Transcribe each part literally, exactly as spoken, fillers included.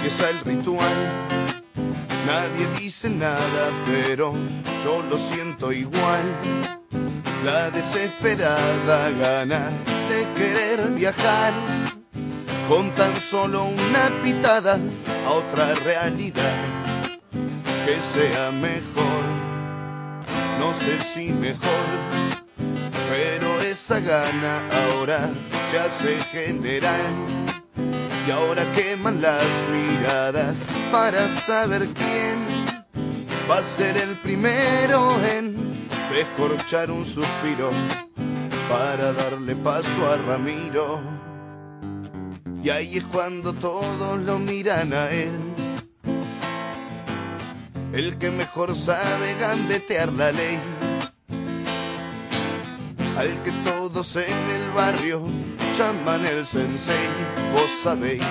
empieza el ritual. Nadie dice nada, pero yo lo siento igual. La desesperada gana de querer viajar, con tan solo una pitada a otra realidad que sea mejor. No sé si mejor, pero esa gana ahora se hace general. Y ahora queman las miradas para saber quién va a ser el primero en descorchar un suspiro para darle paso a Ramiro. Y ahí es cuando todos lo miran a él, el que mejor sabe gambetear la ley, al que todos en el barrio llaman el sensei. Vos sabéis,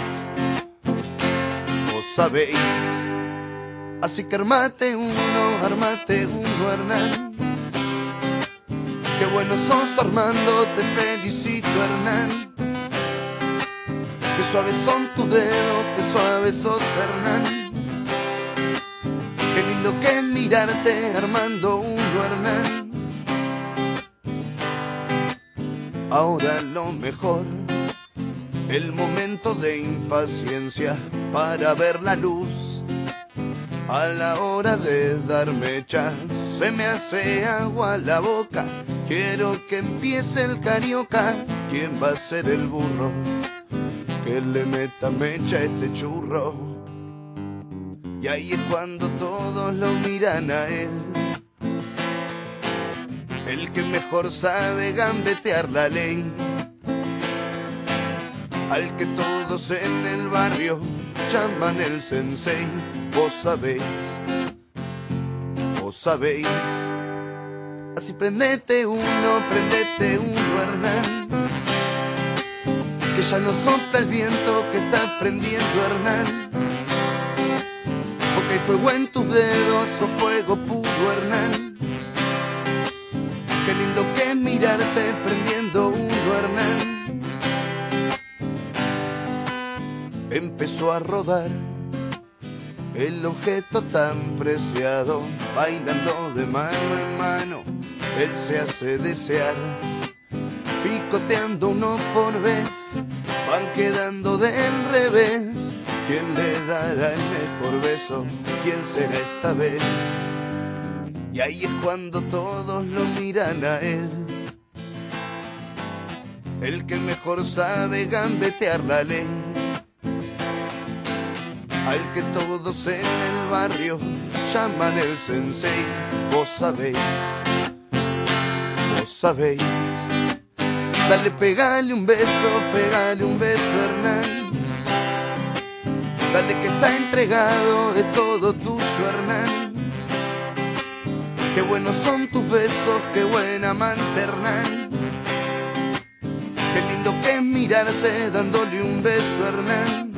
vos sabéis. Así que armate uno, armate uno, Hernán. Qué bueno sos, Armando, te felicito, Hernán. Qué suaves son tus dedos, qué suaves sos, Hernán. Qué lindo que es mirarte, Armando uno, Hernán. Ahora lo mejor, el momento de impaciencia para ver la luz. A la hora de dar mecha, se me hace agua la boca. Quiero que empiece el carioca. ¿Quién va a ser el burro que le meta mecha a este churro? Y ahí es cuando todos lo miran a él, el que mejor sabe gambetear la ley, al que todos en el barrio llaman el sensei. Vos sabéis, vos sabéis. Así prendete uno, prendete uno, Hernán, que ya no sopla el viento que está prendiendo, Hernán, porque hay fuego en tus dedos, o fuego puro, Hernán. Qué lindo que es mirarte prendiendo uno, Hernán. Empezó a rodar el objeto tan preciado, bailando de mano en mano, él se hace desear. Picoteando uno por vez, van quedando del revés. ¿Quién le dará el mejor beso? ¿Quién será esta vez? Y ahí es cuando todos lo miran a él, el que mejor sabe gambetear la ley, al que todos en el barrio llaman el sensei. Vos sabéis, vos sabéis. Dale, pegale un beso, pegale un beso, Hernán. Dale que está entregado, es todo tuyo, Hernán. Qué buenos son tus besos, qué buen amante, Hernán. Qué lindo que es mirarte dándole un beso, Hernán.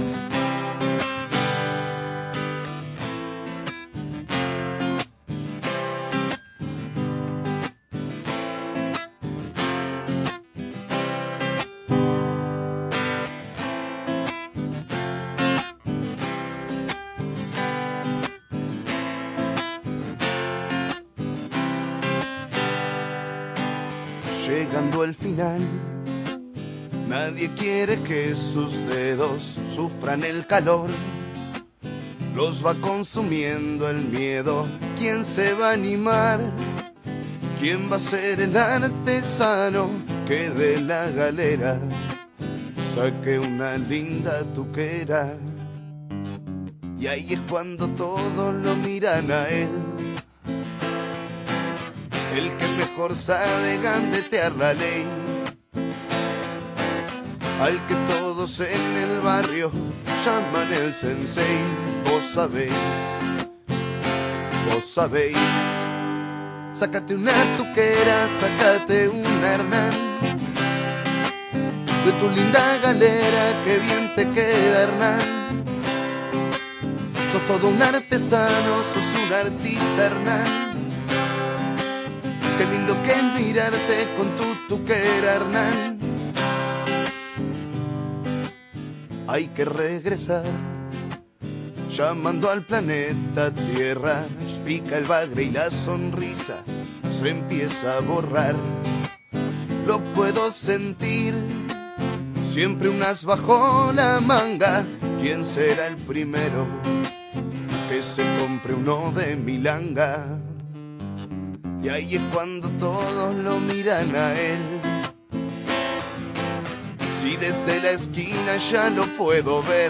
Llegando el final, nadie quiere que sus dedos sufran el calor. Los va consumiendo el miedo. ¿Quién se va a animar? ¿Quién va a ser el artesano que de la galera saque una linda tuquera? Y ahí es cuando todos lo miran a él, el que mejor sabe gambetear la ley, al que todos en el barrio llaman el sensei. Vos sabéis, vos sabéis. Sácate una tuquera, sácate una, Hernán, de tu linda galera, que bien te queda, Hernán. Sos todo un artesano, sos un artista, Hernán. Qué lindo que es mirarte con tu tuquera, Hernán. Hay que regresar llamando al planeta Tierra. Pica el bagre y la sonrisa se empieza a borrar. Lo puedo sentir, siempre un as bajo la manga. ¿Quién será el primero que se compre uno de milanga? Y ahí es cuando todos lo miran a él. Si desde la esquina ya lo puedo ver,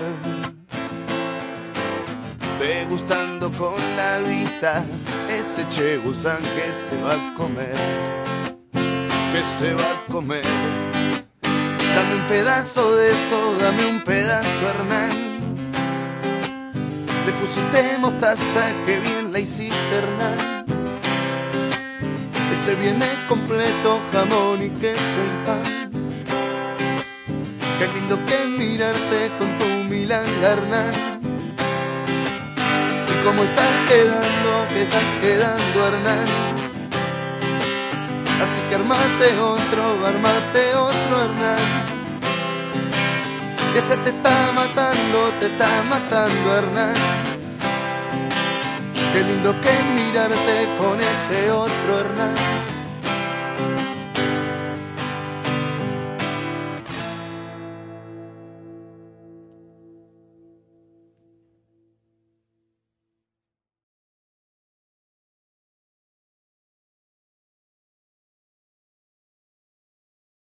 degustando con la vista ese chegusán que se va a comer, que se va a comer. Dame un pedazo de eso, dame un pedazo, Hernán. Le pusiste mostaza, que bien la hiciste, Hernán. Ese viene completo, jamón y queso y pan. Qué lindo que es mirarte con tu milanga, Hernán. Y cómo estás quedando, que estás quedando, Hernán. Así que armate otro, armate otro, Hernán. Que se te está matando, te está matando, Hernán. Qué lindo que es mirarte con ese otro, Hernán.